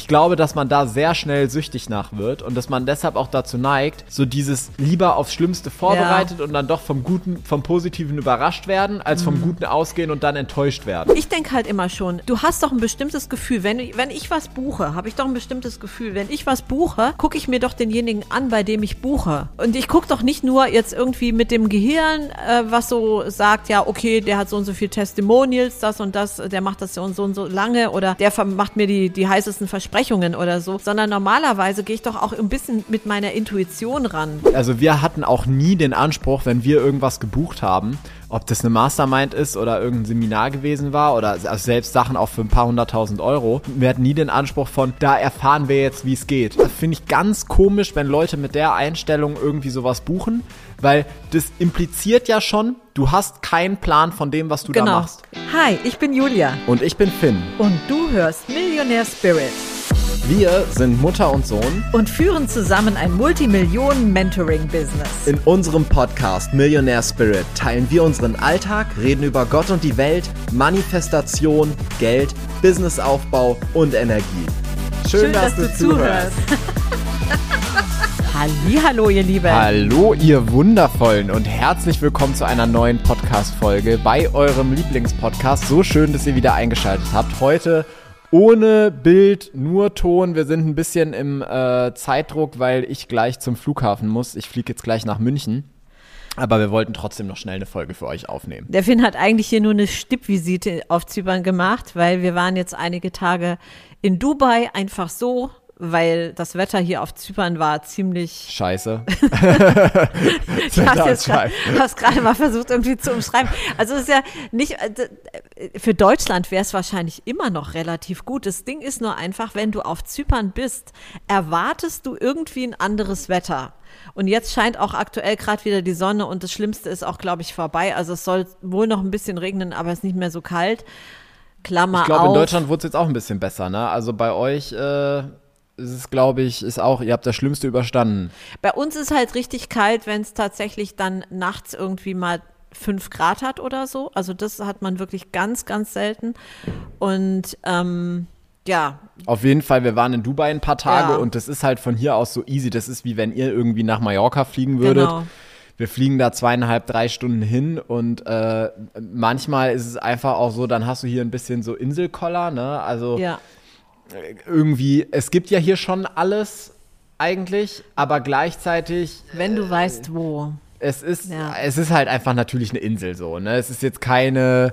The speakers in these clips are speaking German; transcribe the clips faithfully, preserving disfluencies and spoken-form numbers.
glaube, dass man da sehr schnell süchtig nach wird und dass man deshalb auch dazu neigt, so dieses lieber aufs Schlimmste vorbereitet ja. und dann doch vom Guten, vom Positiven überrascht werden, als vom Guten ausgehen und dann enttäuscht werden. Ich denke halt immer schon, du hast doch ein bestimmtes Gefühl. Wenn, wenn ich was buche, habe ich doch ein bestimmtes Gefühl. Wenn ich was buche, gucke ich mir doch denjenigen an, bei dem ich buche. Und ich gucke doch nicht nur jetzt irgendwie mit dem Gehirn, äh, was so sagt, ja, okay, der hat so und so viel Testimonials, das und das, der macht das so und so und so lange oder der macht mir die, die heißesten Versprechungen oder so, sondern normalerweise gehe ich doch auch ein bisschen mit meiner Intuition ran. Also wir hatten auch nie den Anspruch, wenn wir irgendwas gebucht haben, ob das eine Mastermind ist oder irgendein Seminar gewesen war oder also selbst Sachen auch für ein paar hunderttausend Euro. Wir hatten nie den Anspruch von, da erfahren wir jetzt, wie es geht. Das finde ich ganz komisch, wenn Leute mit der Einstellung irgendwie sowas buchen, weil das impliziert ja schon, du hast keinen Plan von dem, was du genau. da machst. Hi, ich bin Julia. Und ich bin Finn. Und du hörst Millionaire Spirit. Wir sind Mutter und Sohn und führen zusammen ein Multimillionen-Mentoring-Business. In unserem Podcast Millionaire Spirit teilen wir unseren Alltag, reden über Gott und die Welt, Manifestation, Geld, Businessaufbau und Energie. Schön, Schön dass, dass du zuhörst. Hallihallo, ihr Lieben. Hallo, ihr Wundervollen und herzlich willkommen zu einer neuen Podcast-Folge bei eurem Lieblingspodcast. So schön, dass ihr wieder eingeschaltet habt. Heute ohne Bild, nur Ton. Wir sind ein bisschen im äh, Zeitdruck, weil ich gleich zum Flughafen muss. Ich fliege jetzt gleich nach München. Aber wir wollten trotzdem noch schnell eine Folge für euch aufnehmen. Der Finn hat eigentlich hier nur eine Stippvisite auf Zypern gemacht, weil wir waren jetzt einige Tage in Dubai einfach so, weil das Wetter hier auf Zypern war ziemlich scheiße. Ich habe es gerade mal versucht irgendwie zu umschreiben. Also es ist ja nicht, für Deutschland wäre es wahrscheinlich immer noch relativ gut. Das Ding ist nur einfach, wenn du auf Zypern bist, erwartest du irgendwie ein anderes Wetter. Und jetzt scheint auch aktuell gerade wieder die Sonne und das Schlimmste ist auch, glaube ich, vorbei. Also es soll wohl noch ein bisschen regnen, aber es ist nicht mehr so kalt. Klammer auf. Ich glaube, in Deutschland wurde es jetzt auch ein bisschen besser, ne? Also bei euch äh es ist, glaube ich, ist auch, ihr habt das Schlimmste überstanden. Bei uns ist halt richtig kalt, wenn es tatsächlich dann nachts irgendwie mal fünf Grad hat oder so. Also das hat man wirklich ganz, ganz selten. Und ähm, ja. Auf jeden Fall, wir waren in Dubai ein paar Tage ja. und das ist halt von hier aus so easy. Das ist wie wenn ihr irgendwie nach Mallorca fliegen würdet. Genau. Wir fliegen da zweieinhalb, drei Stunden hin und äh, manchmal ist es einfach auch so, dann hast du hier ein bisschen so Inselkoller, ne? Also ja. irgendwie, es gibt ja hier schon alles eigentlich, aber gleichzeitig wenn du äh, weißt, wo. Es ist, ja. es ist halt einfach natürlich eine Insel so, ne? Es ist jetzt keine,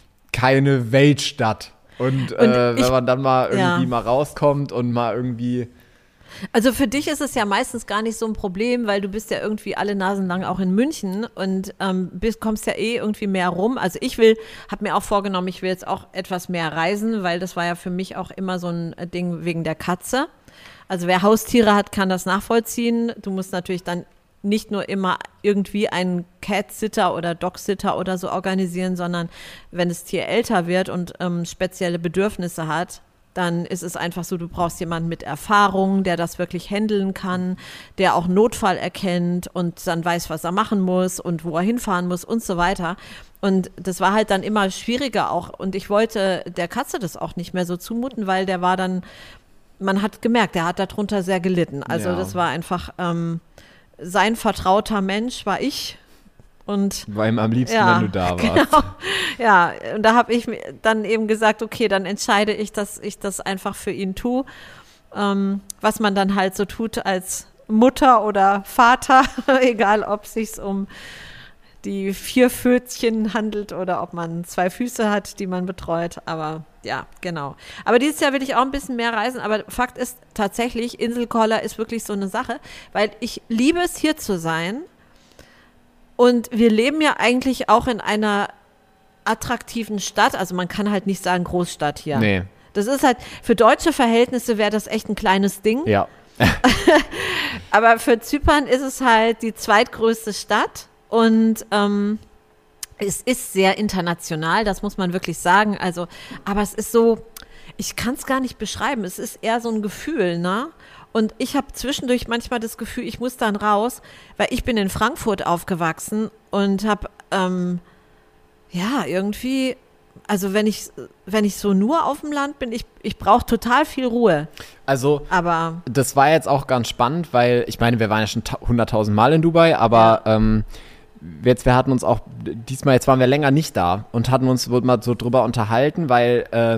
keine Weltstadt. Und, und äh, ich, wenn man dann mal irgendwie ja. mal rauskommt und mal irgendwie. Also für dich ist es ja meistens gar nicht so ein Problem, weil du bist ja irgendwie alle Nasen lang auch in München und ähm, bist, kommst ja eh irgendwie mehr rum. Also ich will, habe mir auch vorgenommen, ich will jetzt auch etwas mehr reisen, weil das war ja für mich auch immer so ein Ding wegen der Katze. Also wer Haustiere hat, kann das nachvollziehen. Du musst natürlich dann nicht nur immer irgendwie einen Cat-Sitter oder Dog-Sitter oder so organisieren, sondern wenn das Tier älter wird und ähm, spezielle Bedürfnisse hat, dann ist es einfach so, du brauchst jemanden mit Erfahrung, der das wirklich handeln kann, der auch Notfall erkennt und dann weiß, was er machen muss und wo er hinfahren muss und so weiter. Und das war halt dann immer schwieriger auch. Und ich wollte der Katze das auch nicht mehr so zumuten, weil der war dann, man hat gemerkt, der hat darunter sehr gelitten. Also ja. das war einfach, ähm, sein vertrauter Mensch war ich. Und war ihm am liebsten, ja, wenn du da warst. Genau. Ja, und da habe ich dann eben gesagt, okay, dann entscheide ich, dass ich das einfach für ihn tue, ähm, was man dann halt so tut als Mutter oder Vater, egal ob es sich um die vier Pfötchen handelt oder ob man zwei Füße hat, die man betreut, aber ja, genau. Aber dieses Jahr will ich auch ein bisschen mehr reisen, aber Fakt ist tatsächlich, Inselkoller ist wirklich so eine Sache, weil ich liebe es, hier zu sein. Und wir leben ja eigentlich auch in einer attraktiven Stadt. Also man kann halt nicht sagen Großstadt hier. Nee. Das ist halt, für deutsche Verhältnisse wäre das echt ein kleines Ding. Ja. Aber für Zypern ist es halt die zweitgrößte Stadt. Und ähm, es ist sehr international, das muss man wirklich sagen. Also, aber es ist so, ich kann es gar nicht beschreiben. Es ist eher so ein Gefühl, ne? Und ich habe zwischendurch manchmal das Gefühl, ich muss dann raus, weil ich bin in Frankfurt aufgewachsen und habe, ähm, ja, irgendwie, also wenn ich, wenn ich so nur auf dem Land bin, ich, ich brauche total viel Ruhe. Also, Aber das war jetzt auch ganz spannend, weil ich meine, wir waren ja schon hunderttausend Mal in Dubai, aber Ja. ähm, jetzt, wir hatten uns auch, diesmal, jetzt waren wir länger nicht da und hatten uns mal so drüber unterhalten, weil äh,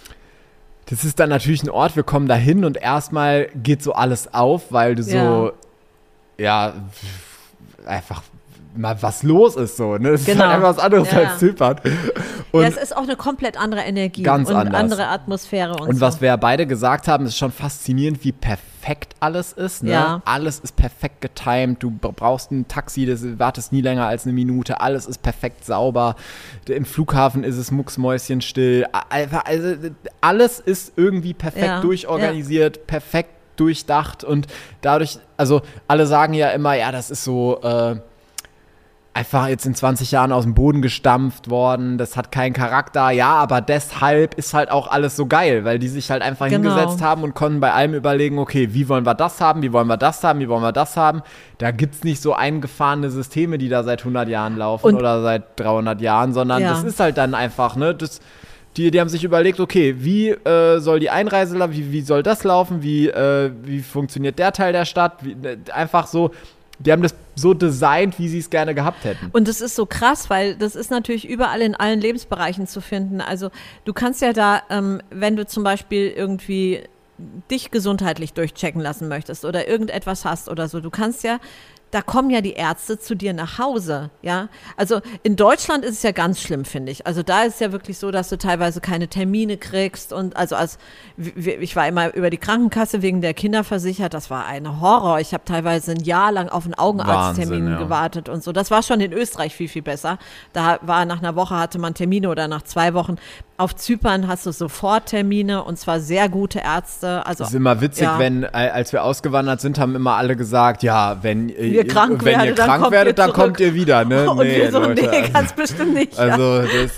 das ist dann natürlich ein Ort, wir kommen da hin und erstmal geht so alles auf, weil du so, ja, einfach mal was los ist so, ne? Es Genau. ist halt einfach was anderes Ja, als ja. Zypern. Und ja, es ist auch eine komplett andere Energie Ganz und anders. andere Atmosphäre und, Und so. was wir beide gesagt haben, ist schon faszinierend, wie perfekt alles ist. Ne? Ja. Alles ist perfekt getimed. Du brauchst ein Taxi, das wartest nie länger als eine Minute. Alles ist perfekt sauber. Im Flughafen ist es mucksmäuschenstill. Einfach, also, alles ist irgendwie perfekt Ja, durchorganisiert, perfekt durchdacht. Und dadurch, also alle sagen ja immer, ja, das ist so äh, einfach jetzt in zwanzig Jahren aus dem Boden gestampft worden, das hat keinen Charakter, ja, aber deshalb ist halt auch alles so geil, weil die sich halt einfach Genau. hingesetzt haben und konnten bei allem überlegen, okay, wie wollen wir das haben, wie wollen wir das haben, wie wollen wir das haben. Da gibt's nicht so eingefahrene Systeme, die da seit hundert Jahren laufen Und- oder seit dreihundert Jahren, sondern Ja. das ist halt dann einfach, ne, das... Die, die haben sich überlegt, okay, wie äh, soll die Einreise laufen, wie, wie soll das laufen, wie, äh, wie funktioniert der Teil der Stadt, wie, äh, einfach so, die haben das so designt, wie sie es gerne gehabt hätten. Und das ist so krass, weil das ist natürlich überall in allen Lebensbereichen zu finden. Also du kannst ja da, ähm, wenn du zum Beispiel irgendwie dich gesundheitlich durchchecken lassen möchtest oder irgendetwas hast oder so, du kannst ja, da kommen ja die Ärzte zu dir nach Hause, ja. Also in Deutschland ist es ja ganz schlimm, finde ich. Also da ist es ja wirklich so, dass du teilweise keine Termine kriegst und also als w- ich war immer über die Krankenkasse wegen der Kinder versichert, das war ein Horror. Ich habe teilweise ein Jahr lang auf einen Augenarzttermin Wahnsinn, ja. gewartet und so. Das war schon in Österreich viel, viel besser. Da war nach einer Woche hatte man Termine oder nach zwei Wochen. Auf Zypern hast du sofort Termine und zwar sehr gute Ärzte. Also Das ist immer witzig, ja. wenn, äh, als wir ausgewandert sind, haben immer alle gesagt, ja, wenn ihr, Ihr krank wenn ihr werdet, dann krank kommt werdet, ihr dann kommt zurück. ihr wieder, ne? Und wir so, Leute, nee, ganz bestimmt nicht. ja. also, das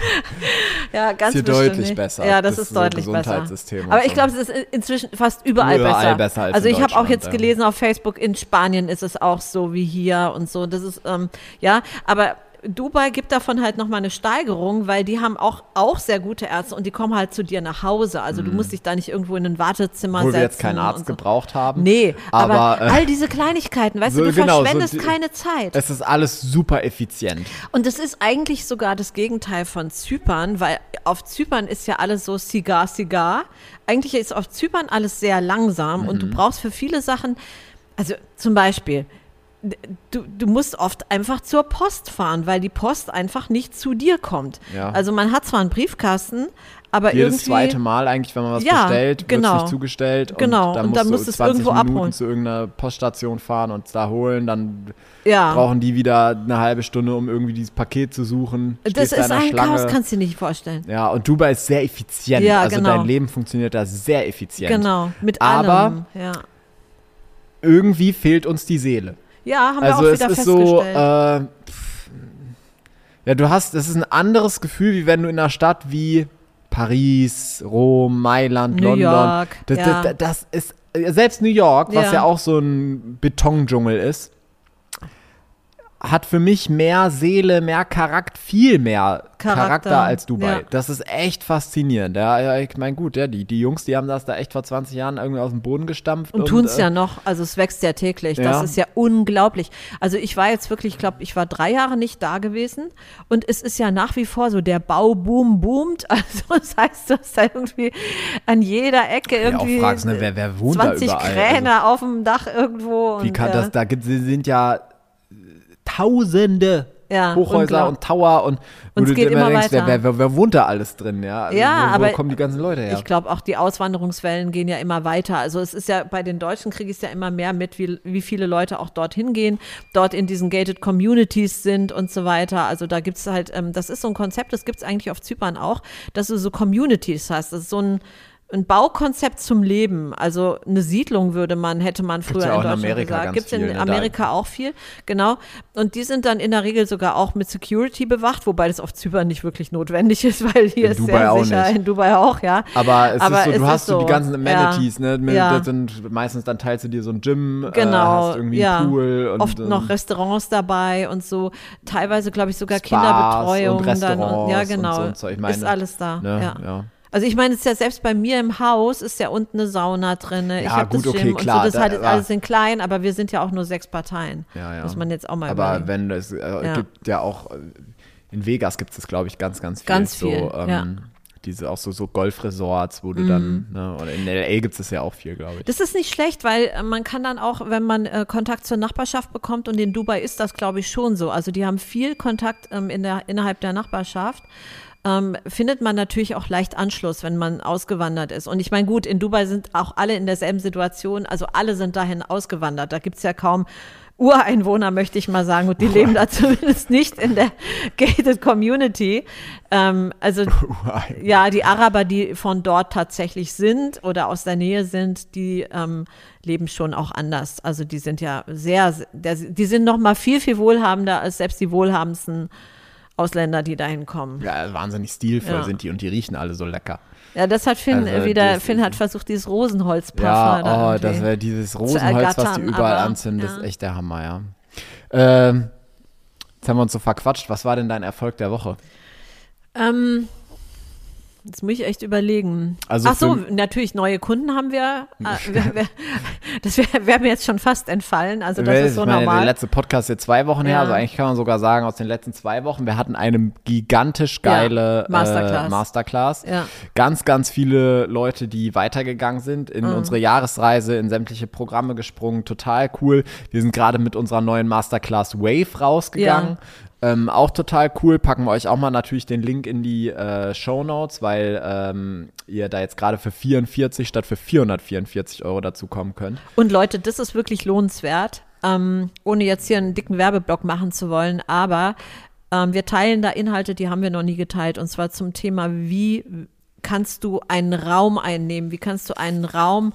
Ja, ganz ist hier bestimmt deutlich nicht. besser, Ja, das, das ist so deutlich besser. Gesundheitssystem und Aber ich so. glaube, es ist inzwischen fast überall, Überall besser. besser als also in ich habe auch Deutschland, jetzt ja. gelesen auf Facebook, in Spanien ist es auch so wie hier und so. Das ist, ähm, ja, aber Dubai gibt davon halt nochmal eine Steigerung, weil die haben auch, auch sehr gute Ärzte und die kommen halt zu dir nach Hause. Also du musst dich da nicht irgendwo in ein Wartezimmer obwohl setzen. wir jetzt keinen Arzt und so. gebraucht haben. Nee, aber, aber, äh, all diese Kleinigkeiten, weißt so du, du genau, so verschwendest die- keine Zeit. Es ist alles super effizient. Und das ist eigentlich sogar das Gegenteil von Zypern, weil auf Zypern ist ja alles so Cigar, Cigar. Eigentlich ist auf Zypern alles sehr langsam und du brauchst für viele Sachen, also zum Beispiel, du, du musst oft einfach zur Post fahren, weil die Post einfach nicht zu dir kommt. Ja. Also man hat zwar einen Briefkasten, aber Jedes irgendwie... zweite Mal eigentlich, wenn man was Ja, bestellt, wird genau. es nicht zugestellt. Genau, Und dann und musst dann du musst du es zwanzig irgendwo Minuten abholen. zu irgendeiner Poststation fahren und es da holen. Dann ja. brauchen die wieder eine halbe Stunde, um irgendwie dieses Paket zu suchen. Das Stehst da ist in einer ein Schlange. Chaos, kannst du dir nicht vorstellen. Ja, und Dubai ist sehr effizient. Ja, also genau. dein Leben funktioniert da sehr effizient. Genau, mit Aber- allem. Ja, Irgendwie fehlt uns die Seele. ja haben Also wir auch es wieder ist so, festgestellt. äh, pff, ja, du hast, das ist ein anderes Gefühl, wie wenn du in einer Stadt wie Paris, Rom, Mailand, New London. York, das, ja. das, das ist, selbst New York, was Ja. ja auch so ein Betondschungel ist, hat für mich mehr Seele, mehr Charakter, viel mehr Charakter, Charakter, als Dubai. ja. Das ist echt faszinierend. Ja, ja, ich meine, gut, ja, die, die Jungs, die haben das da echt vor zwanzig Jahren irgendwie aus dem Boden gestampft. Und tun es äh, ja noch, also es wächst ja täglich. Ja. Das ist ja unglaublich. Also ich war jetzt wirklich, ich glaube, ich war drei Jahre nicht da gewesen und es ist ja nach wie vor so, der Bauboom boomt. Also das heißt, du hast da irgendwie an jeder Ecke ja, auch irgendwie fragst, ne, wer, wer wohnt zwanzig da überall? Kräne auf dem Dach irgendwo. Also, wie und, kann äh, das, da gibt, sind ja Tausende Ja, Hochhäuser unglaublich. und Tower und wo Und es du geht dir immer immer denkst, wer, weiter. wer, wer wohnt da alles drin? Ja, also Ja, wo, wo aber kommen die ganzen Leute her? Ich glaube, auch die Auswanderungswellen gehen ja immer weiter. Also es ist ja, bei den Deutschen kriege ich es ja immer mehr mit, wie, wie viele Leute auch dorthin gehen, dort in diesen gated Communities sind und so weiter. Also da gibt es halt, ähm, das ist so ein Konzept, das gibt es eigentlich auf Zypern auch, dass du so Communities hast. Das ist so ein ein Baukonzept zum Leben, also eine Siedlung würde man, hätte man früher ja auch in in Deutschland Amerika gesagt. ganz Gibt es in viel, ne? Da- Amerika auch viel, genau. Und die sind dann in der Regel sogar auch mit Security bewacht, wobei das auf Zypern nicht wirklich notwendig ist, weil hier In ist Dubai sehr auch sicher, nicht. in Dubai auch, ja. Aber es Aber ist so, es du ist hast so die so, ganzen Amenities, ja. ne? Mit, Ja. Das sind meistens dann teilst du dir so ein Gym, Genau, äh, hast irgendwie ja. einen Pool und Oft ähm, noch Restaurants dabei und so. Teilweise, glaube ich, sogar Spas Kinderbetreuung. und dann, und, ja, Restaurants genau. und so und so. Ich meine, ist alles da. ne? ja. ja. Also ich meine, es ist ja selbst bei mir im Haus ist ja unten eine Sauna drin. Ich Ja, habe das gut, Gym okay, klar, und so, das da- halt ist ja. alles in klein, aber wir sind ja auch nur sechs Parteien. Ja, ja. Muss man jetzt auch mal Aber überlegen. wenn es äh, Ja. gibt ja auch, äh, in Vegas gibt es, glaube ich, ganz, ganz viel. Ganz viel, so, ähm, ja. Diese auch so, so Golfresorts, wo du dann, ne, oder in L A gibt es ja auch viel, glaube ich. Das ist nicht schlecht, weil äh, man kann dann auch, wenn man äh, Kontakt zur Nachbarschaft bekommt, und in Dubai ist das, glaube ich, schon so. Also die haben viel Kontakt ähm, in der, innerhalb der Nachbarschaft. Ähm, findet man natürlich auch leicht Anschluss, wenn man ausgewandert ist. Und ich meine, gut, in Dubai sind auch alle in derselben Situation, also alle sind dahin ausgewandert. Da gibt es ja kaum Ureinwohner, möchte ich mal sagen, und die leben da zumindest nicht in der gated Community. Ähm, also ja, die Araber, die von dort tatsächlich sind oder aus der Nähe sind, die ähm, leben schon auch anders. Also die sind ja sehr, der, die sind noch mal viel, viel wohlhabender als selbst die wohlhabendsten Ausländer, die dahin kommen. Ja, wahnsinnig stilvoll Ja. sind die und die riechen alle so lecker. Ja, das hat Finn Also wieder, das- Finn hat versucht, dieses Rosenholz-Parfum Ja, da oh, irgendwie das wäre dieses Rosenholz, was die ergattern, überall aber, anzünden, das ja. ist echt der Hammer, ja. Ähm, jetzt haben wir uns so verquatscht. Was war denn dein Erfolg der Woche? Ähm, jetzt muss ich echt überlegen. Also Ach so, für- natürlich, neue Kunden haben wir. Äh, wir- wir- das wäre wär mir jetzt schon fast entfallen. Also das Weil, ist so ich meine, normal. Der letzte Podcast ist jetzt zwei Wochen her, Ja. also eigentlich kann man sogar sagen, aus den letzten zwei Wochen, wir hatten eine gigantisch geile Ja, Masterclass. Äh, Masterclass. Ja. Ganz, ganz viele Leute, die weitergegangen sind, in Mhm. unsere Jahresreise, in sämtliche Programme gesprungen, total cool. Wir sind gerade mit unserer neuen Masterclass Wave rausgegangen. Ähm, auch total cool, packen wir euch auch mal natürlich den Link in die äh, Shownotes, weil ähm, ihr da jetzt gerade für vierundvierzig statt für vierhundertvierundvierzig Euro dazu kommen könnt. Und Leute, das ist wirklich lohnenswert, ähm, ohne jetzt hier einen dicken Werbeblock machen zu wollen, aber ähm, wir teilen da Inhalte, die haben wir noch nie geteilt, und zwar zum Thema, wie kannst du einen Raum einnehmen, wie kannst du einen Raum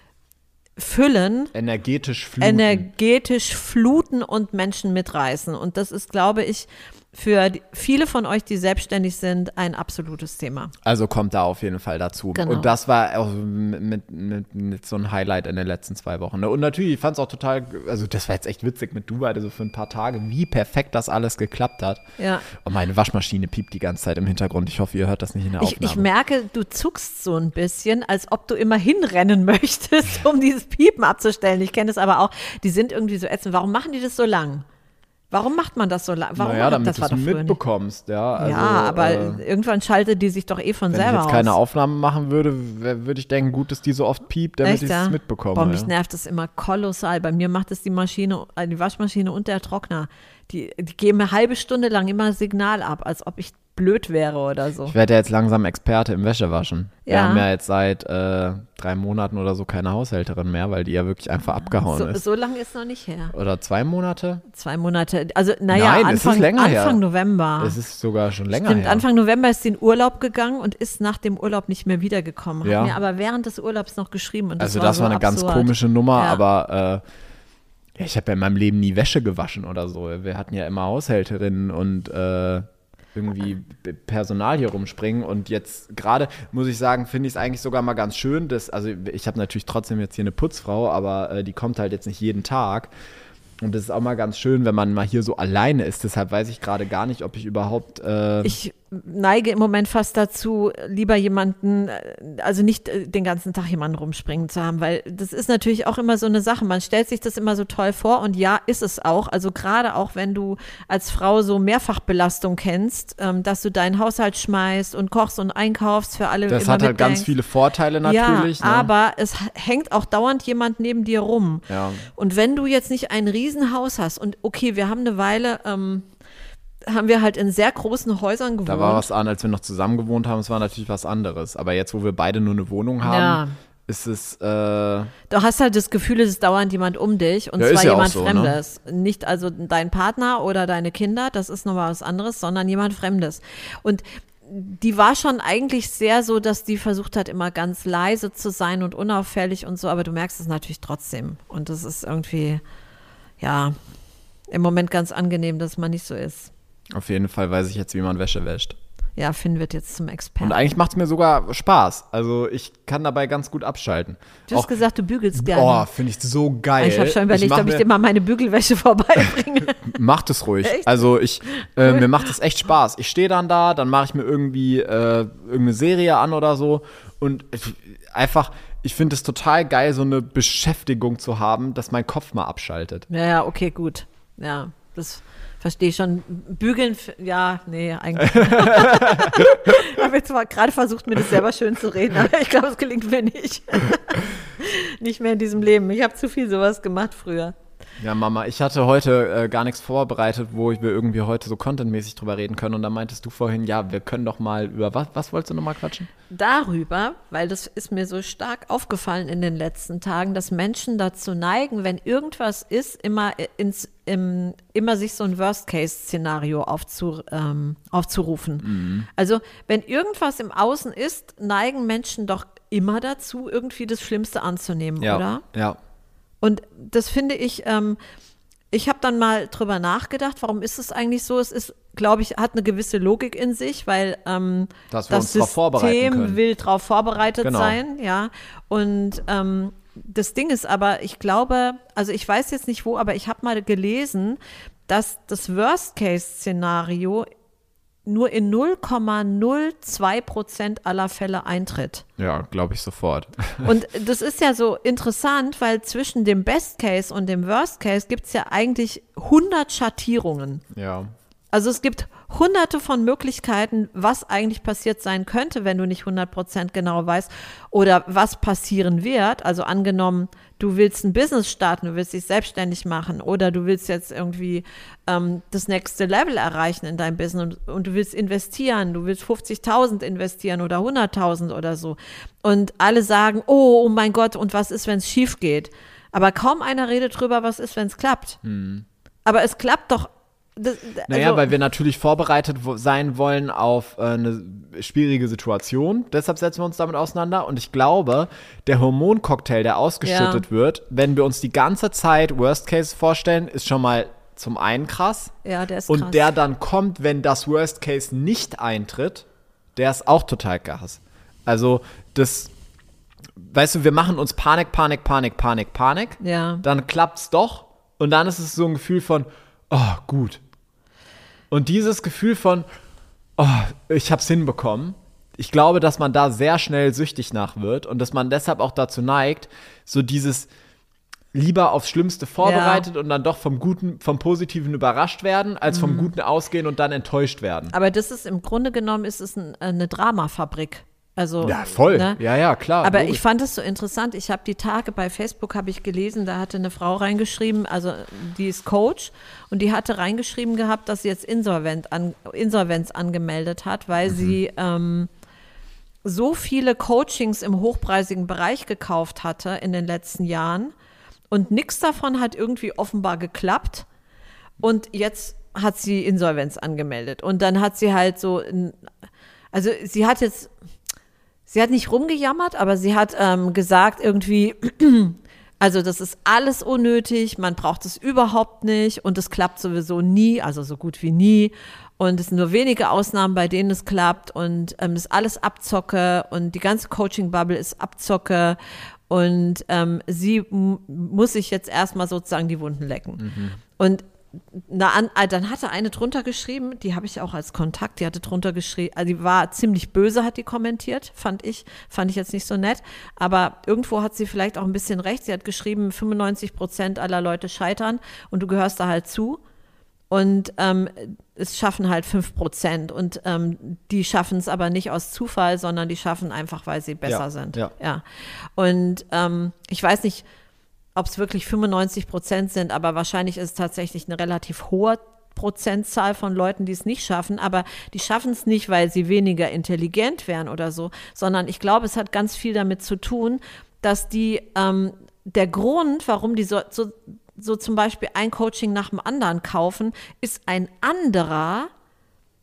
füllen, Energetisch fluten. energetisch fluten und Menschen mitreißen. Und das ist, glaube ich, für die, viele von euch, die selbstständig sind, ein absolutes Thema. Also kommt da auf jeden Fall dazu. Genau. Und das war auch mit, mit, mit so ein Highlight in den letzten zwei Wochen. Und natürlich, ich fand es auch total, also das war jetzt echt witzig mit Dubai, also für ein paar Tage, wie perfekt das alles geklappt hat. Ja. Und meine Waschmaschine piept die ganze Zeit im Hintergrund. Ich hoffe, ihr hört das nicht in der Ich, Aufnahme. ich merke, du zuckst so ein bisschen, als ob du immer hinrennen möchtest, um dieses Piepen abzustellen. Ich kenne es aber auch, die sind irgendwie so ätzend. Warum machen die das so lang? Warum macht man das so lang? Warum naja, macht- damit das du war es doch früher nicht. mitbekommst. Ja, also, Ja, aber äh, irgendwann schaltet die sich doch eh von wenn ich selber jetzt keine aus. Aufnahme machen würde, wär- würde ich denken, gut, dass die so oft piept, damit Echt, ich ja? es mitbekomme. Boah, mich ja. nervt das immer kolossal. Bei mir macht es die Maschine, äh, die Waschmaschine und der Trockner. Die, die geben eine halbe Stunde lang immer ein Signal ab, als ob ich blöd wäre oder so. Ich werde ja jetzt langsam Experte im Wäschewaschen. Wir Ja. haben ja jetzt seit äh, drei Monaten oder so keine Haushälterin mehr, weil die ja wirklich einfach abgehauen So, ist. so lange ist noch nicht her. Oder zwei Monate? Zwei Monate. Also, naja, Nein, es ist Anfang, länger her. Anfang November. Es ist sogar schon länger Stimmt, her. Anfang November ist sie in Urlaub gegangen und ist nach dem Urlaub nicht mehr wiedergekommen. Hat Ja. mir aber während des Urlaubs noch geschrieben. Und das also war das so war eine ganz absurd. komische Nummer, Ja. aber äh, ja, ich habe ja in meinem Leben nie Wäsche gewaschen oder so. Wir hatten ja immer Haushälterinnen und äh, irgendwie B- Personal hier rumspringen und jetzt gerade, muss ich sagen, finde ich es eigentlich sogar mal ganz schön, dass, also ich habe natürlich trotzdem jetzt hier eine Putzfrau, aber äh, die kommt halt jetzt nicht jeden Tag. Und das ist auch mal ganz schön, wenn man mal hier so alleine ist. Deshalb weiß ich gerade gar nicht, ob ich überhaupt äh, Ich neige im Moment fast dazu, lieber jemanden, äh, also nicht äh, den ganzen Tag jemanden rumspringen zu haben, weil das ist natürlich auch immer so eine Sache. Man stellt sich das immer so toll vor und ja, ist es auch. Also gerade auch, wenn du als Frau so Mehrfachbelastung kennst, ähm, dass du deinen Haushalt schmeißt und kochst und einkaufst für alle. das immer hat halt ganz mitdenkst. viele Vorteile natürlich. Ja, ne? aber es hängt auch dauernd jemand neben dir rum. Ja. Und wenn du jetzt nicht ein Riesenhaus hast und okay, wir haben eine Weile, ähm, haben wir halt in sehr großen Häusern gewohnt. Da war was an, als wir noch zusammen gewohnt haben, es war natürlich was anderes. Aber jetzt, wo wir beide nur eine Wohnung haben, Ja. ist es, äh, Du hast halt das Gefühl, es ist dauernd jemand um dich und Ja, ist zwar ja auch jemand so, ne? Fremdes. Nicht also dein Partner oder deine Kinder, das ist nochmal was anderes, sondern jemand Fremdes. Und die war schon eigentlich sehr so, dass die versucht hat, immer ganz leise zu sein und unauffällig und so, aber du merkst es natürlich trotzdem. Und das ist irgendwie, ja, im Moment ganz angenehm, dass man nicht so ist. auf jeden Fall weiß ich jetzt, wie man Wäsche wäscht. Ja, Finn wird jetzt zum Experten. Und eigentlich macht es mir sogar Spaß. Also ich kann dabei ganz gut abschalten. Du hast Auch, gesagt, du bügelst gerne. Oh, finde ich so geil. Ich habe schon überlegt, ich ob ich dir mal meine Bügelwäsche vorbeibringe. Macht es ruhig. Echt? Also ich, äh, mir macht es echt Spaß. Ich stehe dann da, dann mache ich mir irgendwie äh, irgendeine Serie an oder so und einfach, ich finde es total geil, so eine Beschäftigung zu haben, dass mein Kopf mal abschaltet. Ja, ja, okay, gut. Ja, das verstehe ich schon. Bügeln, ja, nee, eigentlich. Ich habe jetzt mal gerade versucht, mir das selber schön zu reden, aber ich glaube, es gelingt mir nicht. Nicht mehr in diesem Leben. Ich habe zu viel sowas gemacht früher. Ja, Mama, ich hatte heute äh, gar nichts vorbereitet, wo wir irgendwie heute so contentmäßig drüber reden können. Und da meintest du vorhin, ja, wir können doch mal über, was, was wolltest du nochmal quatschen? Darüber, weil das ist mir so stark aufgefallen in den letzten Tagen, dass Menschen dazu neigen, wenn irgendwas ist, immer ins, im, immer sich so ein Worst-Case-Szenario aufzu, ähm, aufzurufen. Mhm. Also, wenn irgendwas im Außen ist, neigen Menschen doch immer dazu, irgendwie das Schlimmste anzunehmen, ja, oder? Ja. Und das finde ich, ähm, ich habe dann mal drüber nachgedacht, warum ist es eigentlich so? Es ist, glaube ich, hat eine gewisse Logik in sich, weil ähm, Dass wir das uns darauf vorbereiten System können. will darauf vorbereitet Genau. sein, ja. Und ähm, das Ding ist aber, ich glaube, also ich weiß jetzt nicht wo, aber ich habe mal gelesen, dass das Worst-Case-Szenario nur in null Komma null zwei Prozent aller Fälle eintritt. Ja, glaube ich sofort. Und das ist ja so interessant, weil zwischen dem Best Case und dem Worst Case gibt es ja eigentlich hundert Schattierungen. Ja. Also es gibt hunderte von Möglichkeiten, was eigentlich passiert sein könnte, wenn du nicht hundert Prozent genau weißt oder was passieren wird. Also angenommen, du willst ein Business starten, du willst dich selbstständig machen oder du willst jetzt irgendwie ähm, das nächste Level erreichen in deinem Business und, und du willst investieren, du willst fünfzigtausend investieren oder hunderttausend oder so. Und alle sagen, oh, oh mein Gott, und was ist, wenn es schief geht? Aber kaum einer redet drüber, was ist, wenn es klappt. Hm. Aber es klappt doch. Das, also, naja, weil wir natürlich vorbereitet sein wollen auf äh, eine schwierige Situation. Deshalb setzen wir uns damit auseinander. Und ich glaube, der Hormoncocktail, der ausgeschüttet ja. wird, wenn wir uns die ganze Zeit Worst Case vorstellen, ist schon mal zum einen krass. Ja, der ist Und krass. der dann kommt, wenn das Worst Case nicht eintritt, der ist auch total krass. Also das, weißt du, wir machen uns Panik, Panik, Panik, Panik, Panik. Ja. Dann klappt's doch. Und dann ist es so ein Gefühl von, oh, gut. Und dieses Gefühl von, oh, ich hab's hinbekommen, ich glaube, dass man da sehr schnell süchtig nach wird und dass man deshalb auch dazu neigt, so dieses lieber aufs Schlimmste vorbereitet ja. und dann doch vom Guten, vom Positiven überrascht werden, als vom mhm. Guten ausgehen und dann enttäuscht werden. Aber das ist im Grunde genommen, ist es ein, eine Dramafabrik. Also, ja, voll. Ne? Ja, ja, klar. Aber logisch. ich fand es so interessant. Ich habe die Tage bei Facebook habe ich gelesen, da hatte eine Frau reingeschrieben, also die ist Coach und die hatte reingeschrieben gehabt, dass sie jetzt Insolvent an, Insolvenz angemeldet hat, weil mhm. sie ähm, so viele Coachings im hochpreisigen Bereich gekauft hatte in den letzten Jahren und nichts davon hat irgendwie offenbar geklappt und jetzt hat sie Insolvenz angemeldet und dann hat sie halt so, also sie hat jetzt Sie hat nicht rumgejammert, aber sie hat ähm, gesagt irgendwie, also das ist alles unnötig, man braucht es überhaupt nicht und es klappt sowieso nie, also so gut wie nie. Und es sind nur wenige Ausnahmen, bei denen es klappt und ähm, das ist alles Abzocke und die ganze Coaching-Bubble ist Abzocke und ähm, sie m- muss sich jetzt erstmal sozusagen die Wunden lecken. Mhm. Und Na, an, dann hatte eine drunter geschrieben, die habe ich auch als Kontakt, die hatte drunter geschrieben, also die war ziemlich böse, hat die kommentiert, fand ich, fand ich jetzt nicht so nett, aber irgendwo hat sie vielleicht auch ein bisschen recht, sie hat geschrieben, fünfundneunzig Prozent aller Leute scheitern und du gehörst da halt zu und ähm, es schaffen halt fünf Prozent und ähm, die schaffen es aber nicht aus Zufall, sondern die schaffen einfach, weil sie besser ja, sind. Ja. Ja. Und ähm, ich weiß nicht, ob es wirklich fünfundneunzig Prozent sind, aber wahrscheinlich ist es tatsächlich eine relativ hohe Prozentzahl von Leuten, die es nicht schaffen, aber die schaffen es nicht, weil sie weniger intelligent wären oder so, sondern ich glaube, es hat ganz viel damit zu tun, dass die, ähm, der Grund, warum die so, so, so zum Beispiel ein Coaching nach dem anderen kaufen, ist ein anderer,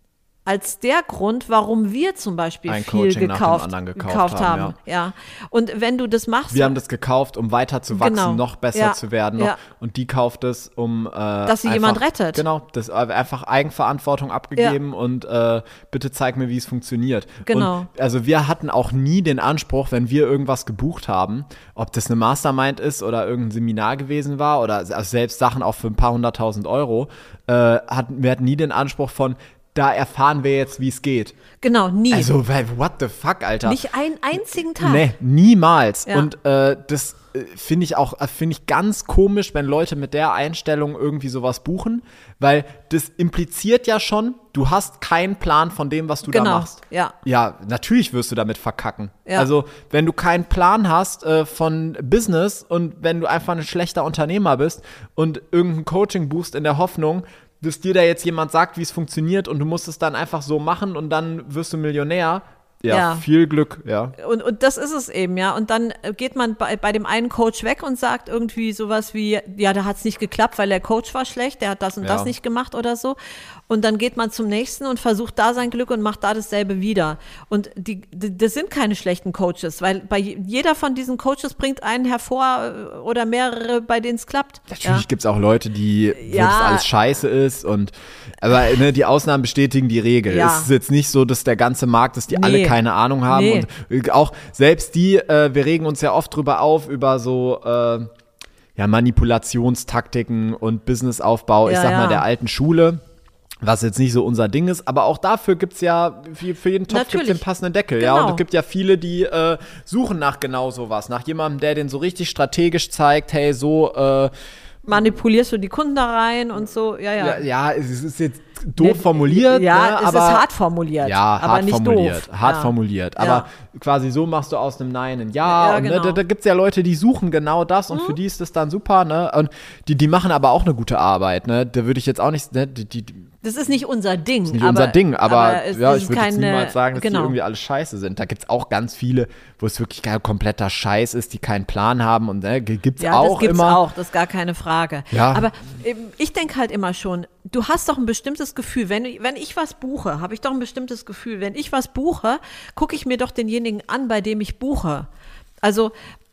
als der Grund, warum wir zum Beispiel Ein viel Coaching nach dem gekauft, anderen gekauft gekauft haben, haben. Ja. Und wenn du das machst, Wir haben das gekauft, um weiter zu wachsen, Genau. noch besser Ja. zu werden. Noch, Ja. Und die kauft es, um äh, Dass sie einfach, jemand rettet. Genau, das äh, einfach Eigenverantwortung abgegeben und äh, bitte zeig mir, wie es funktioniert. Genau. Und, also wir hatten auch nie den Anspruch, wenn wir irgendwas gebucht haben, ob das eine Mastermind ist oder irgendein Seminar gewesen war oder also selbst Sachen auch für ein paar hunderttausend Euro, äh, hatten, wir hatten nie den Anspruch von, da erfahren wir jetzt, wie es geht. genau, nie. Also, weil, what the fuck, Alter? Nicht einen einzigen Tag. Nee, niemals. Ja. Und äh, das äh, finde ich auch, äh, finde ich ganz komisch, wenn Leute mit der Einstellung irgendwie sowas buchen, weil das impliziert ja schon, du hast keinen Plan von dem, was du Genau, da machst. ja. Ja, natürlich wirst du damit verkacken. Ja. Also, wenn du keinen Plan hast äh, von Business und wenn du einfach ein schlechter Unternehmer bist und irgendein Coaching buchst in der Hoffnung, dass dir da jetzt jemand sagt, wie es funktioniert und du musst es dann einfach so machen und dann wirst du Millionär. Ja, Ja. viel Glück, ja. Und, und das ist es eben, ja. Und dann geht man bei, bei dem einen Coach weg und sagt irgendwie sowas wie, ja, da hat es nicht geklappt, weil der Coach war schlecht, der hat das und Ja. das nicht gemacht oder so. Und dann geht man zum nächsten und versucht da sein Glück und macht da dasselbe wieder. Und die, die, das sind keine schlechten Coaches, weil bei je- jeder von diesen Coaches bringt einen hervor äh, oder mehrere, bei denen es klappt. Natürlich ja. gibt es auch Leute, die, wo Ja. das alles scheiße ist und aber ne, die Ausnahmen bestätigen die Regel. Ja. Es ist jetzt nicht so, dass der ganze Markt, dass die Nee. alle keine Ahnung haben Nee. und auch selbst die, äh, wir regen uns ja oft drüber auf, über so äh, ja, Manipulationstaktiken und Businessaufbau, ich Ja, sag mal, ja. der alten Schule. Was jetzt nicht so unser Ding ist, aber auch dafür gibt es ja, für, für jeden Topf gibt es Natürlich. den passenden Deckel. Ja? Genau. Und es gibt ja viele, die äh, suchen nach genau sowas, nach jemandem, der den so richtig strategisch zeigt, hey, so äh, Manipulierst du die Kunden da rein und so, ja, ja. Ja, ja, es ist jetzt doof formuliert, Ja, ne, es aber ist hart formuliert, ja, aber hart nicht formuliert, doof. hart ja. formuliert. Ja. Aber quasi so machst du aus einem Nein ein Ja. Ja, und genau. ne, da, da gibt es ja Leute, die suchen genau das und für die ist das dann super, ne? Und die, die machen aber auch eine gute Arbeit, ne? Da würde ich jetzt auch nicht, ne, die, die, Das ist nicht unser Ding. nicht aber, unser Ding, aber, es ja, ist ich würde jetzt keine- niemals sagen, dass genau. die irgendwie alle scheiße sind. Da gibt es auch ganz viele, wo es wirklich kein kompletter Scheiß ist, die keinen Plan haben und ne, gibt es Ja, auch das gibt's immer. auch, das ist gar keine Frage. Ja. Aber ähm, ich denke halt immer schon, du hast doch ein bestimmtes Gefühl. Wenn, wenn ich was buche, habe ich doch ein bestimmtes Gefühl. Wenn ich was buche, gucke ich mir doch denjenigen an, bei dem ich buche. Also,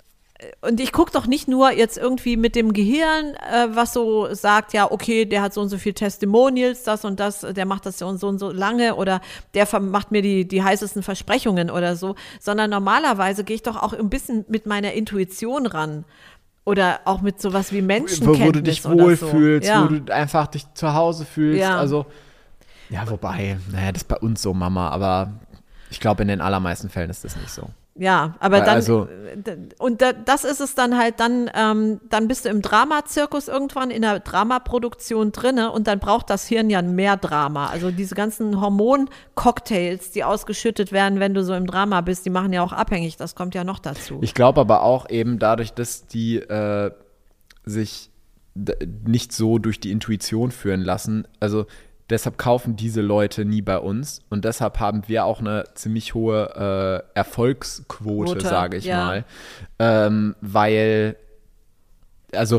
äh, und ich gucke doch nicht nur jetzt irgendwie mit dem Gehirn, äh, was so sagt, ja, okay, der hat so und so viel Testimonials, das und das, der macht das so und so und so lange oder der ver- macht mir die, die heißesten Versprechungen oder so, sondern normalerweise gehe ich doch auch ein bisschen mit meiner Intuition ran. Oder auch mit sowas wie Menschenkenntnis wo, wo du dich oder wohlfühlst, so. Ja. wo du einfach dich zu Hause fühlst. Ja. Also, ja, wobei, naja, das ist bei uns so, Mama, aber ich glaube, in den allermeisten Fällen ist das nicht so. Ja, aber Weil dann, also- äh, und da, das ist es dann halt, dann, ähm, dann bist du im Dramazirkus irgendwann in der Dramaproduktion drinne und dann braucht das Hirn ja mehr Drama. Also diese ganzen Hormoncocktails, die ausgeschüttet werden, wenn du so im Drama bist, die machen ja auch abhängig, das kommt ja noch dazu. Ich glaube aber auch eben dadurch, dass die äh, sich d- nicht so durch die Intuition führen lassen, also deshalb kaufen diese Leute nie bei uns und deshalb haben wir auch eine ziemlich hohe äh, Erfolgsquote, Quote, sage ich ja. mal, ähm, weil, also,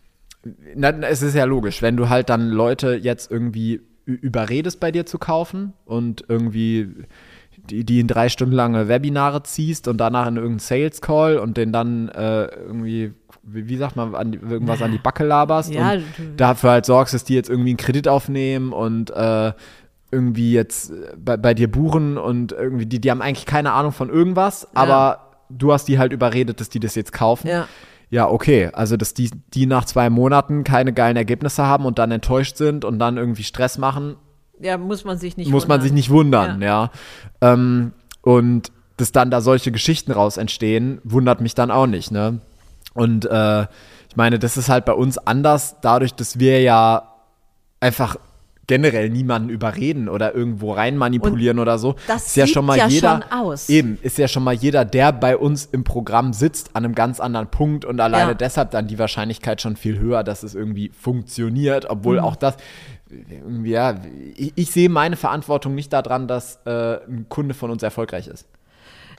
na, es ist ja logisch, wenn du halt dann Leute jetzt irgendwie ü- überredest, bei dir zu kaufen und irgendwie die, die in drei Stunden lange Webinare ziehst und danach in irgendeinen Sales Call und den dann äh, irgendwie, wie, wie sagt man, an die, irgendwas an die Backe laberst Ja, und du- dafür halt sorgst, dass die jetzt irgendwie einen Kredit aufnehmen und äh, irgendwie jetzt bei, bei dir buchen und irgendwie, die, die haben eigentlich keine Ahnung von irgendwas, aber du hast die halt überredet, dass die das jetzt kaufen. Ja. Ja, okay. Also, dass die, die nach zwei Monaten keine geilen Ergebnisse haben und dann enttäuscht sind und dann irgendwie Stress machen, Ja, muss man sich nicht muss man wundern. sich nicht wundern, ja. Ähm, und dass dann da solche Geschichten raus entstehen, wundert mich dann auch nicht, ne? Und äh, ich meine, das ist halt bei uns anders, dadurch, dass wir ja einfach generell niemanden überreden oder irgendwo rein manipulieren oder so. das ist ja sieht schon mal ja jeder, schon aus. Eben, ist ja schon mal jeder, der bei uns im Programm sitzt, an einem ganz anderen Punkt und alleine Ja. deshalb dann die Wahrscheinlichkeit schon viel höher, dass es irgendwie funktioniert, obwohl Mhm. auch das irgendwie, ja, ich, ich sehe meine Verantwortung nicht daran, dass äh, ein Kunde von uns erfolgreich ist.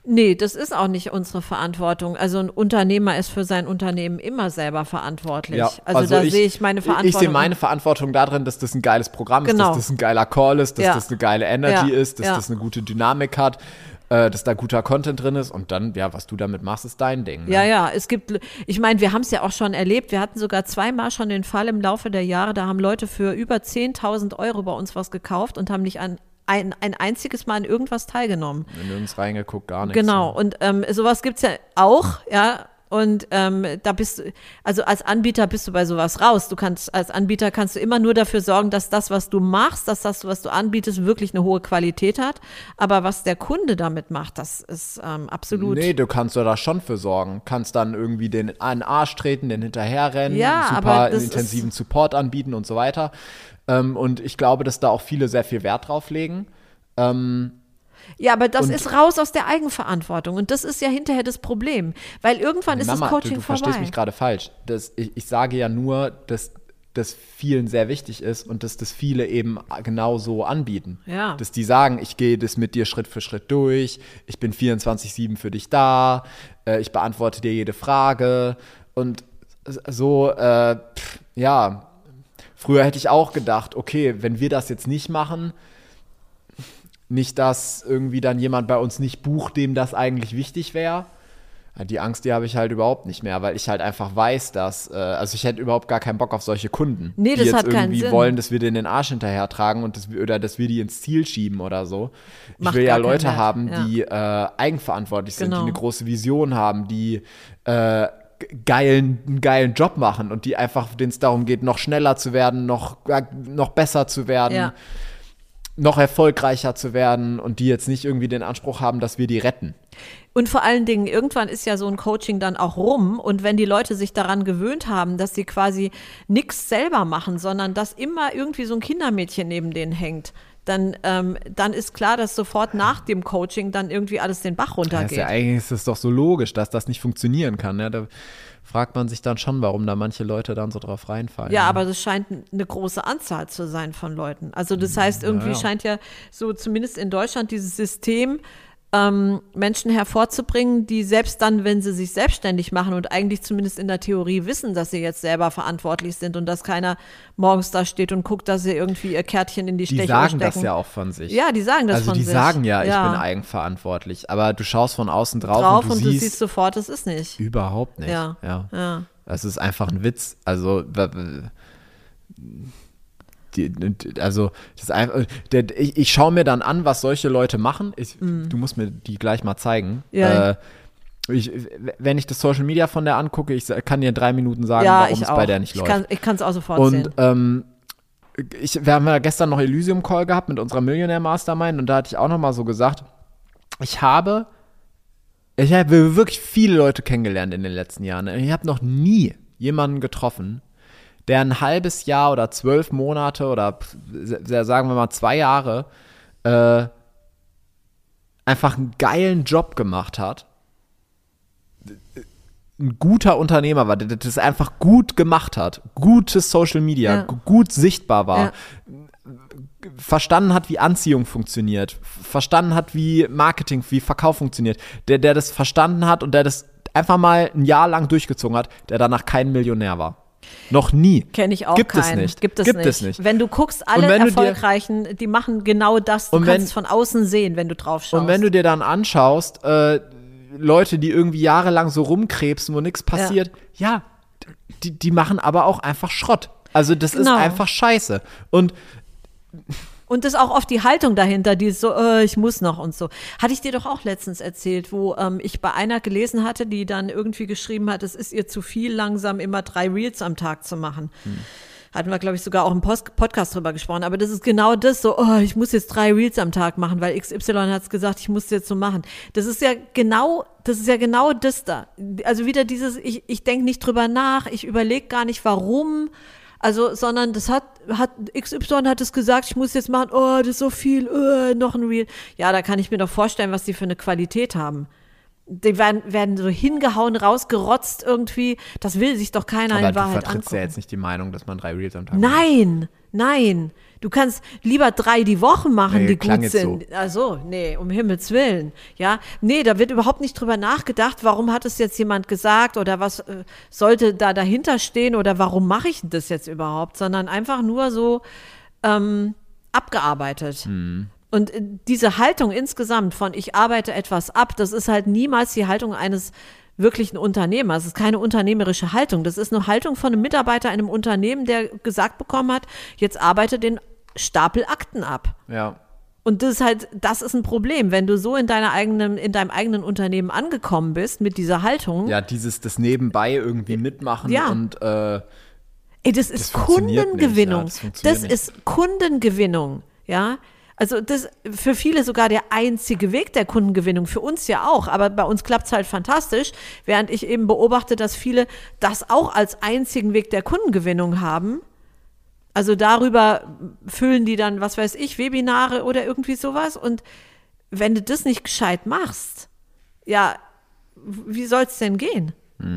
Nee, das ist auch nicht unsere Verantwortung. Also ein Unternehmer ist für sein Unternehmen immer selber verantwortlich. Ja, also, also da ich- sehe ich meine Verantwortung. Ich sehe meine Verantwortung darin, dass das ein geiles Programm ist, Genau. dass das ein geiler Call ist, dass Ja. das eine geile Energy Ja. ist, dass Ja. das eine gute Dynamik hat, äh, dass da guter Content drin ist und dann, ja, was du damit machst, ist dein Ding. Ne? Ja, ja, es gibt, ich meine, wir haben es ja auch schon erlebt, wir hatten sogar zweimal schon den Fall im Laufe der Jahre, da haben Leute für über zehntausend Euro bei uns was gekauft und haben nicht an ein, ein einziges Mal an irgendwas teilgenommen. Wenn du nirgends reingeguckt, gar nichts. Genau, und ähm, sowas gibt's ja auch, ja. Und ähm, da bist du, also als Anbieter bist du bei sowas raus. Du kannst, als Anbieter kannst du immer nur dafür sorgen, dass das, was du machst, dass das, was du anbietest, wirklich eine hohe Qualität hat. Aber was der Kunde damit macht, das ist ähm, absolut. Nee, du kannst da schon für sorgen. Kannst dann irgendwie den an den Arsch treten, den hinterherrennen, Ja, super aber das intensiven Support anbieten und so weiter. Ähm, und ich glaube, dass da auch viele sehr viel Wert drauf legen. Ähm, Ja, aber das Und- ist raus aus der Eigenverantwortung. Und das ist ja hinterher das Problem. Weil irgendwann ist Mama, das Coaching du, du vorbei. verstehst mich gerade falsch. Das, ich, ich sage ja nur, dass das vielen sehr wichtig ist und dass das viele eben genau so anbieten. Ja. Dass die sagen, ich gehe das mit dir Schritt für Schritt durch, ich bin vierundzwanzig sieben für dich da, äh, ich beantworte dir jede Frage und so, äh, pff, ja, früher hätte ich auch gedacht, okay, wenn wir das jetzt nicht machen, nicht, dass irgendwie dann jemand bei uns nicht bucht, dem das eigentlich wichtig wäre. Die Angst, die habe ich halt überhaupt nicht mehr, weil ich halt einfach weiß, dass, äh, also ich hätte überhaupt gar keinen Bock auf solche Kunden, Nee, die das jetzt hat keinen irgendwie Sinn. wollen, dass wir denen den Arsch hinterher tragen und dass wir, oder dass wir die ins Ziel schieben oder so. Ich Macht will ja gar keinen Leute Wert, haben, ja. die äh, eigenverantwortlich sind, Genau. die eine große Vision haben, die äh, geilen, einen geilen Job machen und die einfach, denen es darum geht, noch schneller zu werden, noch, noch besser zu werden. Ja. Noch erfolgreicher zu werden und die jetzt nicht irgendwie den Anspruch haben, dass wir die retten. Und vor allen Dingen, irgendwann ist ja so ein Coaching dann auch rum. Und wenn die Leute sich daran gewöhnt haben, dass sie quasi nichts selber machen, sondern dass immer irgendwie so ein Kindermädchen neben denen hängt, dann, ähm, dann ist klar, dass sofort nach dem Coaching dann irgendwie alles den Bach Das runtergeht. ist ja, eigentlich ist es doch so logisch, dass das nicht funktionieren kann. Ja? Da fragt man sich dann schon, warum da manche Leute dann so drauf reinfallen. Ja, aber das scheint eine große Anzahl zu sein von Leuten. Also das heißt, irgendwie ja. scheint ja so zumindest in Deutschland dieses System, ähm, Menschen hervorzubringen, die selbst dann, wenn sie sich selbstständig machen und eigentlich zumindest in der Theorie wissen, dass sie jetzt selber verantwortlich sind und dass keiner morgens da steht und guckt, dass sie irgendwie ihr Kärtchen in die die Stechuhr sagen stecken. das ja auch von sich. Ja, die sagen das also von die sich. sagen ja, ich Ja. bin eigenverantwortlich. Aber du schaust von außen drauf, drauf und du siehst, siehst sofort, das ist nicht. überhaupt nicht. Ja. Ja. Ja. Das ist einfach ein Witz. Also, w- w- die, also das ist einfach, der, ich, ich schaue mir dann an, was solche Leute machen. Ich, Du musst mir die gleich mal zeigen. Mhm. Ja. Äh, ich, wenn ich das Social Media von der angucke, ich kann dir in drei Minuten sagen, Ja, warum ich es auch. bei der nicht ich läuft. kann, ich kann es auch sofort Und sehen. ähm, ich, wir haben ja gestern noch Elysium Call gehabt mit unserer Millionaire Mastermind und da hatte ich auch noch mal so gesagt, ich habe, ich habe wirklich viele Leute kennengelernt in den letzten Jahren. Ich habe noch nie jemanden getroffen, der ein halbes Jahr oder zwölf Monate oder sagen wir mal zwei Jahre äh, einfach einen geilen Job gemacht hat, ein guter Unternehmer war, der das einfach gut gemacht hat, gutes Social Media, Ja. g- gut sichtbar war, Ja. verstanden hat, wie Anziehung funktioniert, verstanden hat, wie Marketing, wie Verkauf funktioniert, der, der das verstanden hat und der das einfach mal ein Jahr lang durchgezogen hat, der danach kein Millionär war. Noch nie. Kenne ich auch Gibt keinen. es nicht. Gibt es Gibt nicht. es nicht. Wenn du guckst, alle wenn du dir- Erfolgreichen, die machen genau das. Du Und kannst wenn- es von außen sehen, wenn du drauf schaust. Und wenn du dir dann anschaust, äh, Leute, die irgendwie jahrelang so rumkrebsen, wo nichts passiert, ja, die, die machen aber auch einfach Schrott. Also das Genau. ist einfach scheiße. Und Und das ist auch oft die Haltung dahinter, die ist so, äh, ich muss noch und so. Hatte ich dir doch auch letztens erzählt, wo ähm, ich bei einer gelesen hatte, die dann irgendwie geschrieben hat, es ist ihr zu viel, langsam immer drei Reels am Tag zu machen. Hm. Hatten wir, glaube ich, sogar auch im Post- Podcast drüber gesprochen. Aber das ist genau das, so, oh, ich muss jetzt drei Reels am Tag machen, weil X Y hat es gesagt, ich muss jetzt so machen. Das ist ja genau, das ist ja genau das da. Also wieder dieses, ich, ich denke nicht drüber nach, ich überlege gar nicht, warum. Also, sondern das hat, hat, X Y hat es gesagt, ich muss jetzt machen, oh, das ist so viel, oh, noch ein Reel. Ja, da kann ich mir doch vorstellen, was die für eine Qualität haben. Die werden, werden so hingehauen, rausgerotzt irgendwie. Das will sich doch keiner aber in du Wahrheit vertrittst angucken. ja jetzt nicht die Meinung, dass man drei Reels am Tag macht. Nein, Nein, du kannst lieber drei die Woche machen, Nee, die klang gut jetzt sind. so. Also, nee, um Himmels Willen. Ja, nee, da wird überhaupt nicht drüber nachgedacht, warum hat es jetzt jemand gesagt oder was äh, sollte da dahinter stehen oder warum mache ich das jetzt überhaupt, sondern einfach nur so ähm, abgearbeitet. Mhm. Und äh, diese Haltung insgesamt von ich arbeite etwas ab, das ist halt niemals die Haltung eines wirklichen Unternehmers. Es ist keine unternehmerische Haltung. Das ist eine Haltung von einem Mitarbeiter in einem Unternehmen, der gesagt bekommen hat, jetzt arbeite den Stapel Akten ab. Ja. Und das ist halt, das ist ein Problem, wenn du so in deiner eigenen, in deinem eigenen Unternehmen angekommen bist mit dieser Haltung. Ja, dieses, das nebenbei irgendwie mitmachen Ja. und äh, Ey, das ist funktioniert Kundengewinnung. nicht, ja, das funktioniert das nicht. ist Kundengewinnung, ja. Also das für viele sogar der einzige Weg der Kundengewinnung, für uns ja auch, aber bei uns klappt es halt fantastisch, während ich eben beobachte, dass viele das auch als einzigen Weg der Kundengewinnung haben. Also darüber füllen die dann, was weiß ich, Webinare oder irgendwie sowas und wenn du das nicht gescheit machst, ja, wie soll es denn gehen?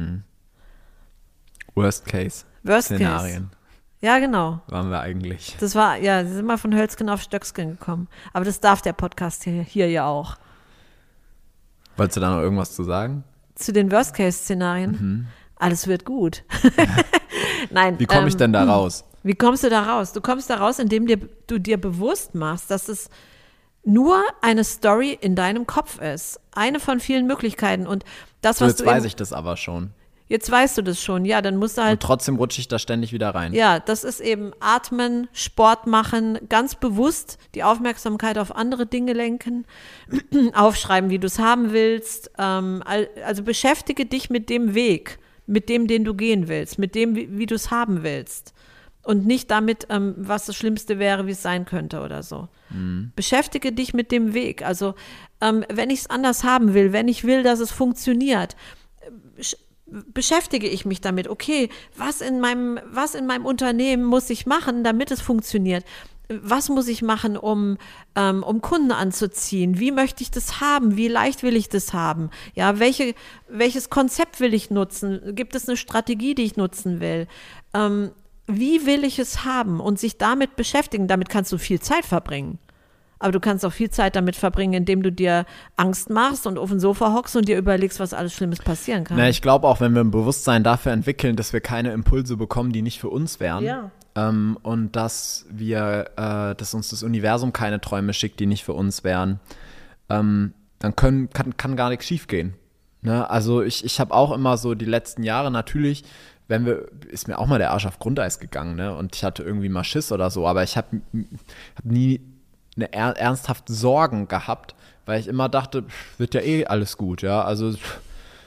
Worst Case Worst Case. Szenarien Ja, genau. waren wir eigentlich. Das war, ja, sie sind mal von Hölzgen auf Stöcksken gekommen. Aber das darf der Podcast hier, hier ja auch. Wolltest du da noch irgendwas zu sagen? Zu den Worst-Case-Szenarien. Alles wird gut. Nein. Wie komme ähm, ich denn da raus? Wie kommst du da raus? Du kommst da raus, indem dir, du dir bewusst machst, dass es nur eine Story in deinem Kopf ist. Eine von vielen Möglichkeiten. Und das, So, was jetzt du weiß eben, ich das aber schon. jetzt weißt du das schon. Ja, dann musst du halt Und trotzdem rutsche ich da ständig wieder rein. Ja, das ist eben Atmen, Sport machen, ganz bewusst die Aufmerksamkeit auf andere Dinge lenken, aufschreiben, wie du es haben willst. Ähm, al- also beschäftige dich mit dem Weg, mit dem, den du gehen willst, mit dem, wie, wie du es haben willst. Und nicht damit, ähm, was das Schlimmste wäre, wie es sein könnte oder so. Beschäftige dich mit dem Weg. Also ähm, wenn ich es anders haben will, wenn ich will, dass es funktioniert, sch- beschäftige ich mich damit, okay, was in meinem, was in meinem Unternehmen muss ich machen, damit es funktioniert? Was muss ich machen, um, ähm, um Kunden anzuziehen? Wie möchte ich das haben? Wie leicht will ich das haben? Ja, welche, welches Konzept will ich nutzen? Gibt es eine Strategie, die ich nutzen will? Ähm, wie will ich es haben? Und sich damit beschäftigen, damit kannst du viel Zeit verbringen. Aber du kannst auch viel Zeit damit verbringen, indem du dir Angst machst und auf dem Sofa hockst und dir überlegst, was alles Schlimmes passieren kann. Na, ich glaube auch, wenn wir ein Bewusstsein dafür entwickeln, dass wir keine Impulse bekommen, die nicht für uns wären. Ja. Ähm, und dass wir, äh, dass uns das Universum keine Träume schickt, die nicht für uns wären, ähm, dann können, kann, kann gar nichts schiefgehen. Ne? Also ich, ich habe auch immer so die letzten Jahre natürlich, wenn wir, ist mir auch mal der Arsch auf Grundeis gegangen, ne? Und ich hatte irgendwie mal Schiss oder so, aber ich habe hab nie eine er, ernsthaft Sorgen gehabt, weil ich immer dachte, pff, wird ja eh alles gut, ja, also pff,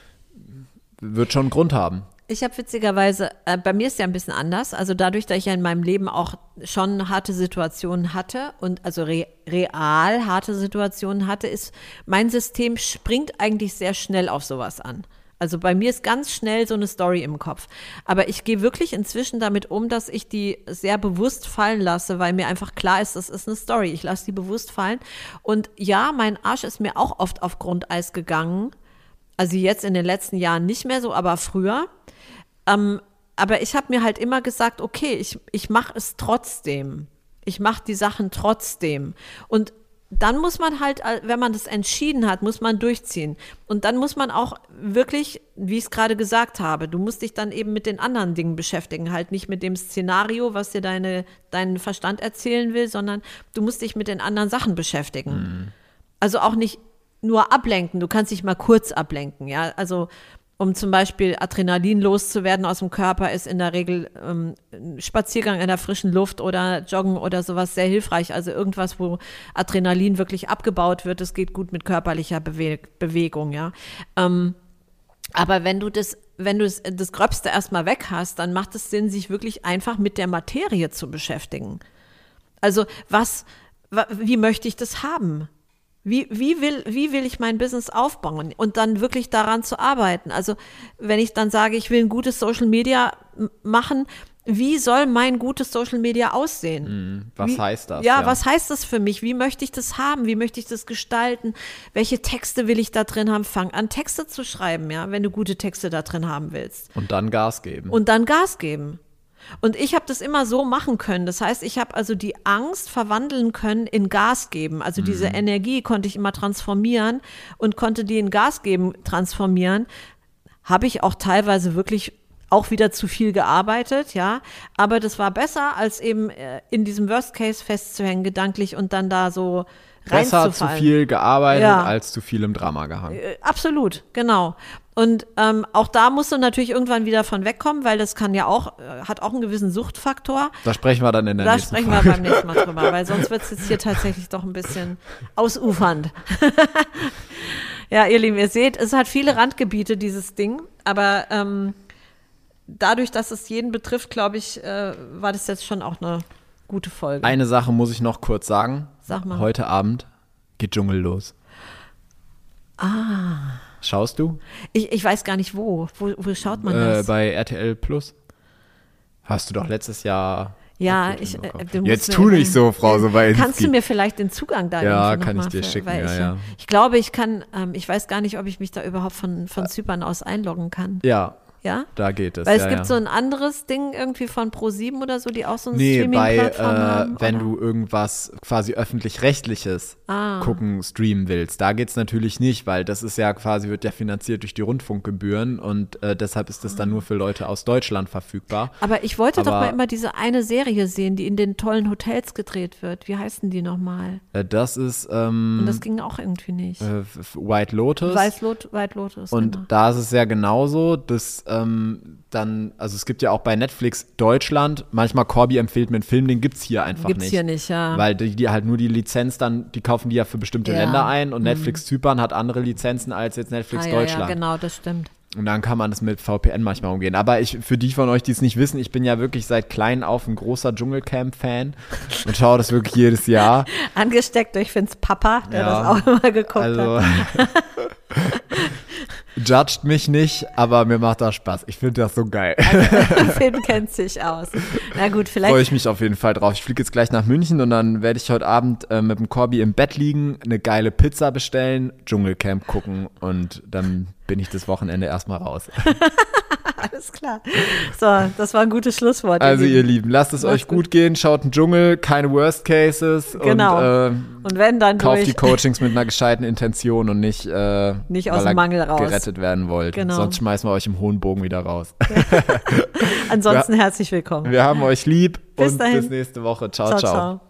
wird schon einen Grund haben. Ich habe witzigerweise, äh, bei mir ist ja ein bisschen anders, also dadurch, dass ich ja in meinem Leben auch schon harte Situationen hatte und also re, real harte Situationen hatte, ist mein System springt eigentlich sehr schnell auf sowas an. Also bei mir ist ganz schnell so eine Story im Kopf. Aber ich gehe wirklich inzwischen damit um, dass ich die sehr bewusst fallen lasse, weil mir einfach klar ist, das ist eine Story. Ich lasse die bewusst fallen. Und ja, mein Arsch ist mir auch oft auf Grundeis gegangen. Also jetzt in den letzten Jahren nicht mehr so, aber früher. Ähm, aber ich habe mir halt immer gesagt, okay, ich, ich mache es trotzdem. Ich mache die Sachen trotzdem. Und dann muss man halt, wenn man das entschieden hat, muss man durchziehen. Und dann muss man auch wirklich, wie ich es gerade gesagt habe, du musst dich dann eben mit den anderen Dingen beschäftigen, halt nicht mit dem Szenario, was dir deine, dein Verstand erzählen will, sondern du musst dich mit den anderen Sachen beschäftigen. Mhm. Also auch nicht nur ablenken, du kannst dich mal kurz ablenken, ja, also um zum Beispiel Adrenalin loszuwerden aus dem Körper, ist in der Regel ähm, ein Spaziergang in der frischen Luft oder Joggen oder sowas sehr hilfreich. Also irgendwas, wo Adrenalin wirklich abgebaut wird. Das geht gut mit körperlicher Bewe- Bewegung, ja. Ähm, aber wenn du das, wenn du das, das Gröbste erstmal weg hast, dann macht es Sinn, sich wirklich einfach mit der Materie zu beschäftigen. Also was, wie möchte ich das haben? Wie, wie, will, wie will ich mein Business aufbauen und dann wirklich daran zu arbeiten? Also wenn ich dann sage, ich will ein gutes Social Media m- machen, wie soll mein gutes Social Media aussehen? Was wie, heißt das? Ja, Ja, was heißt das für mich? Wie möchte ich das haben? Wie möchte ich das gestalten? Welche Texte will ich da drin haben? Fang an, Texte zu schreiben, ja, wenn du gute Texte da drin haben willst. Und dann Gas geben. Und dann Gas geben. Und ich habe das immer so machen können. Das heißt, ich habe also die Angst verwandeln können in Gas geben. Also diese Energie konnte ich immer transformieren und konnte die in Gas geben transformieren. Habe ich auch teilweise wirklich auch wieder zu viel gearbeitet, ja. Aber das war besser, als eben in diesem Worst Case festzuhängen, gedanklich und dann da so reinzufallen. Besser zu viel gearbeitet, ja. als zu viel im Drama gehangen. Absolut, genau. Und ähm, auch da musst du natürlich irgendwann wieder von wegkommen, weil das kann ja auch, äh, hat auch einen gewissen Suchtfaktor. Da sprechen wir dann in der da nächsten Folge. Da sprechen wir beim nächsten Mal drüber, weil sonst wird es jetzt hier tatsächlich doch ein bisschen ausufernd. Ja, ihr Lieben, ihr seht, es hat viele Randgebiete, dieses Ding, aber ähm, dadurch, dass es jeden betrifft, glaube ich, äh, war das jetzt schon auch eine gute Folge. Eine Sache muss ich noch kurz sagen. Sag mal. Heute Abend geht Dschungel los. Ah. Schaust du? Ich, ich weiß gar nicht wo. Wo, wo schaut man äh, das? Bei R T L Plus. Hast du doch letztes Jahr. Ja, ich. Äh, Jetzt tu nicht so, Frau Sowainski. Kannst du mir vielleicht den Zugang da Ja, irgendwie kann noch ich mal dir für, schicken, weil ja, ich, ja. Ich glaube, ich kann, ähm, ich weiß gar nicht, ob ich mich da überhaupt von, von Zypern aus einloggen kann. Ja. Ja? Da geht es. Weil ja, es gibt ja. so ein anderes Ding irgendwie von ProSieben oder so, die auch so eine Nee, bei, Streaming-Plattform äh, haben. wenn oder? du irgendwas quasi öffentlich-rechtliches Ah. gucken, streamen willst, da geht's natürlich nicht, weil das ist ja quasi, wird ja finanziert durch die Rundfunkgebühren und äh, deshalb ist das dann nur für Leute aus Deutschland verfügbar. Aber ich wollte doch Aber- mal immer diese eine Serie sehen, die in den tollen Hotels gedreht wird. Wie heißen die nochmal? Äh, das ist ähm, Und das ging auch irgendwie nicht. äh, F- White Lotus. Weiß Lot, White Lotus. Und genau. da ist es ja genauso, dass ähm, dann, also es gibt ja auch bei Netflix Deutschland, manchmal Corby empfiehlt mir einen Film, den gibt's hier einfach Gibt's nicht. hier nicht, ja. Weil die, die halt nur die Lizenz dann, die kaufen die ja für bestimmte Ja. Länder ein und Netflix Zypern hat andere Lizenzen als jetzt Netflix ah, ja, Deutschland. ja, genau, das stimmt. Und dann kann man das mit V P N manchmal umgehen. Aber ich, für die von euch, die es nicht wissen, ich bin ja wirklich seit klein auf ein großer Dschungelcamp-Fan und schaue das wirklich jedes Jahr. Angesteckt durch Finns Papa, der Ja. das auch immer geguckt Also hat. judgt mich nicht, aber mir macht das Spaß. Ich finde das so geil. Finn kennt sich aus. Na gut, Freue vielleicht. ich mich auf jeden Fall drauf. Ich fliege jetzt gleich nach München und dann werde ich heute Abend äh, mit dem Corby im Bett liegen, eine geile Pizza bestellen, Dschungelcamp gucken und dann bin ich das Wochenende erstmal raus. Alles klar. So, das war ein gutes Schlusswort. Also ihr Lieben. Lieben, lasst es Macht's euch gut gehen, schaut den Dschungel, keine Worst Cases Genau. und äh, Und wenn dann kauft durch. die Coachings mit einer gescheiten Intention und nicht, äh, Nicht aus weil dem ihr Mangel raus. gerettet werden wollt. Genau. Sonst schmeißen wir euch im hohen Bogen wieder raus. Ansonsten herzlich willkommen. Wir haben euch lieb Bis und dahin. bis nächste Woche. Ciao, ciao, ciao. ciao.